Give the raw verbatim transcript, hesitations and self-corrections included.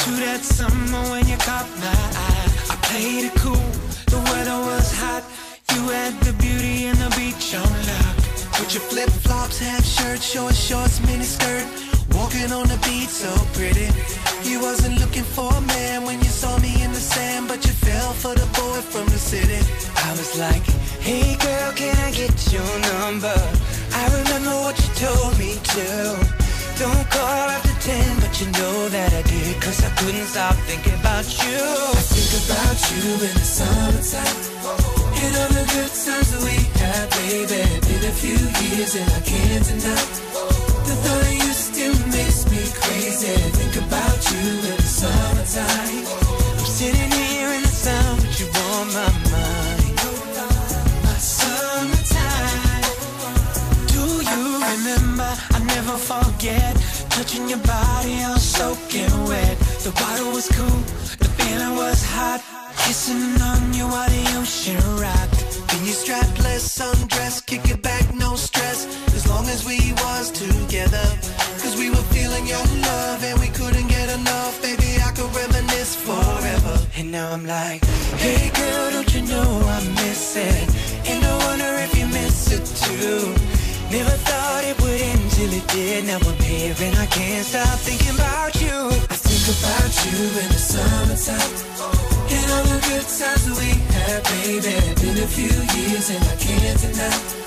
to that summer when you caught my eye. I played it cool, the weather was hot. You had the beauty and the beach on lock. With your flip-flops, half shirt, short shorts, mini skirt, walking on the beach so pretty. You wasn't looking for a man when you saw me in the sand, but you fell for the boy from the city. I was like, hey girl, can I get your number? I remember what you told me to. Don't call after ten, but you know that I did, cause I couldn't stop thinking about you. I think about you in the summertime, and all the good times that we had, baby. Been a few years and I can't deny the thought of you still makes me crazy. Think about you in the summertime. I'm sitting here in the sun, but you on my mind. My summertime. Do you remember? I never forget touching your body, all soaking wet. The water was cool, the feeling was hot. Kissing on you while the ocean rocked. Then you strapless, sundress, kick it back, no stress. As long as we was together, cause we were feeling your love and we couldn't get enough. Baby, I could reminisce forever. And now I'm like, hey girl, don't you know I miss it? And I wonder if you miss it too. Never thought it would end till it did. Now I'm here and I can't stop thinking about you. I think about you in the summertime, and all the good times that we had, baby. Been a few years and I can't deny